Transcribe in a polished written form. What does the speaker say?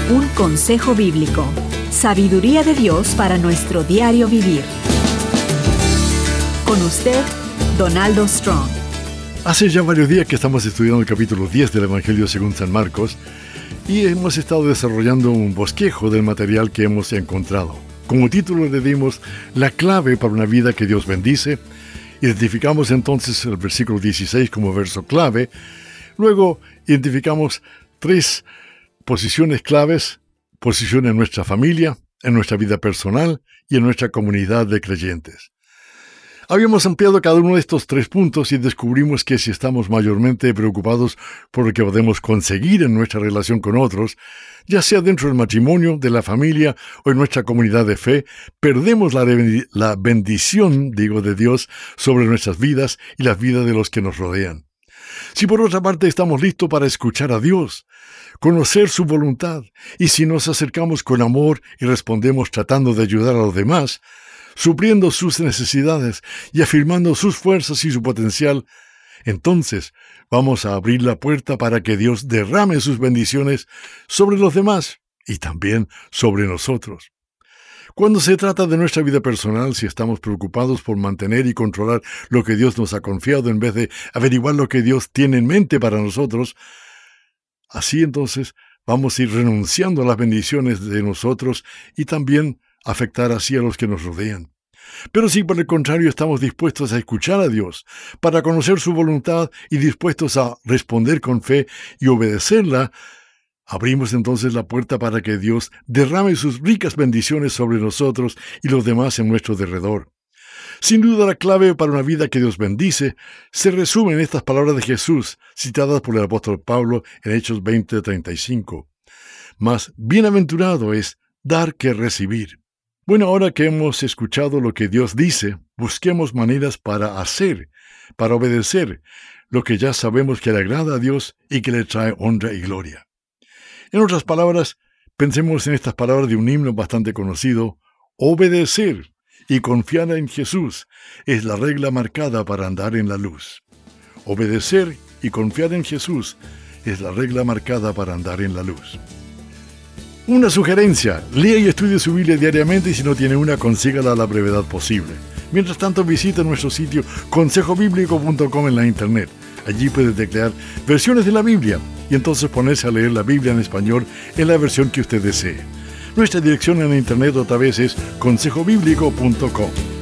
Un consejo bíblico. Sabiduría de Dios para nuestro diario vivir. Con usted, Donaldo Strong. Hace ya varios días que estamos estudiando el capítulo 10 del Evangelio según San Marcos y hemos estado desarrollando un bosquejo del material que hemos encontrado. Como título le dimos La clave para una vida que Dios bendice. Identificamos entonces el versículo 16 como verso clave. Luego identificamos 3 posiciones claves: posición en nuestra familia, en nuestra vida personal y en nuestra comunidad de creyentes. Habíamos ampliado cada uno de estos 3 puntos y descubrimos que si estamos mayormente preocupados por lo que podemos conseguir en nuestra relación con otros, ya sea dentro del matrimonio, de la familia o en nuestra comunidad de fe, perdemos la bendición, de Dios sobre nuestras vidas y las vidas de los que nos rodean. Si por otra parte estamos listos para escuchar a Dios, conocer su voluntad, y si nos acercamos con amor y respondemos tratando de ayudar a los demás, supliendo sus necesidades y afirmando sus fuerzas y su potencial, entonces vamos a abrir la puerta para que Dios derrame sus bendiciones sobre los demás y también sobre nosotros. Cuando se trata de nuestra vida personal, si estamos preocupados por mantener y controlar lo que Dios nos ha confiado en vez de averiguar lo que Dios tiene en mente para nosotros, así entonces vamos a ir renunciando a las bendiciones de nosotros y también afectar así a los que nos rodean. Pero si por el contrario estamos dispuestos a escuchar a Dios para conocer su voluntad y dispuestos a responder con fe y obedecerla, abrimos entonces la puerta para que Dios derrame sus ricas bendiciones sobre nosotros y los demás en nuestro derredor. Sin duda la clave para una vida que Dios bendice se resume en estas palabras de Jesús, citadas por el apóstol Pablo en Hechos 20:35. Mas bienaventurado es dar que recibir. Bueno, ahora que hemos escuchado lo que Dios dice, busquemos maneras para hacer, para obedecer, lo que ya sabemos que le agrada a Dios y que le trae honra y gloria. En otras palabras, pensemos en estas palabras de un himno bastante conocido: obedecer y confiar en Jesús es la regla marcada para andar en la luz. Obedecer y confiar en Jesús es la regla marcada para andar en la luz. Una sugerencia: lea y estudie su Biblia diariamente y si no tiene una, consígala a la brevedad posible. Mientras tanto, visite nuestro sitio consejobiblico.com en la internet. Allí puede teclear versiones de la Biblia y entonces ponerse a leer la Biblia en español en la versión que usted desee. Nuestra dirección en la internet otra vez es consejobiblico.com.